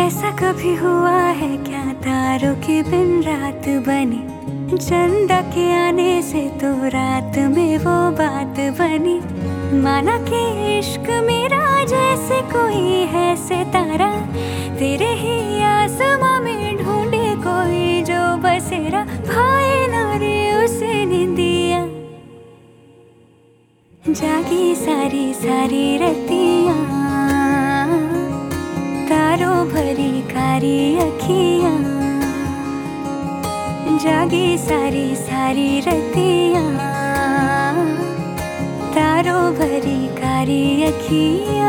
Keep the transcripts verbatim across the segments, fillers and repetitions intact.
ऐसा कभी हुआ है क्या तारों के बिन रात बनी, चंदा के आने से तो रात में वो बात बनी। माना कि इश्क मेरा जैसे कोई है सितारा, तेरे ही आसमां में ढूंढे कोई जो बसेरा। भाई ना रे उसे निंदिया, जागी सारी सारी रतियां, तारों भरी कारी अखियां। जागी सारी सारी रतियां, तारों भरी कारी अखियां।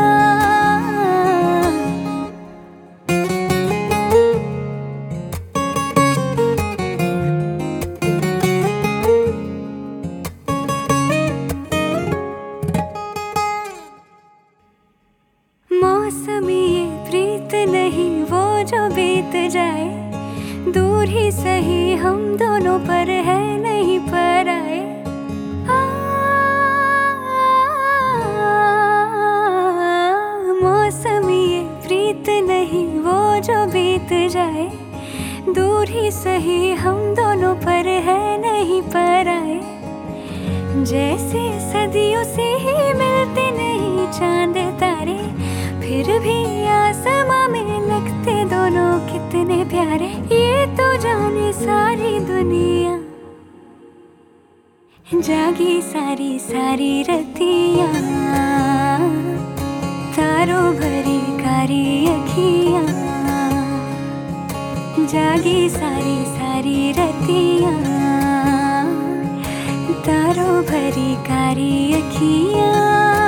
मौसमी ये प्रीत नहीं वो जो बीत जाए, दूर ही सही हम दोनों पर है नहीं पर आए। मौसमी ये प्रीत नहीं वो जो बीत जाए, दूर ही सही हम दोनों पर है नहीं पर आए। जैसे सदियों से ही मिलते नहीं चांद तारे, फिर भी आसमां में लगते दोनों कितने प्यारे। ये तो जाने सारी दुनिया, जागी सारी सारी रतियां, तारों भरी कारी अखियां। जागी सारी सारी रतियां, तारों भरी कारी अखियां।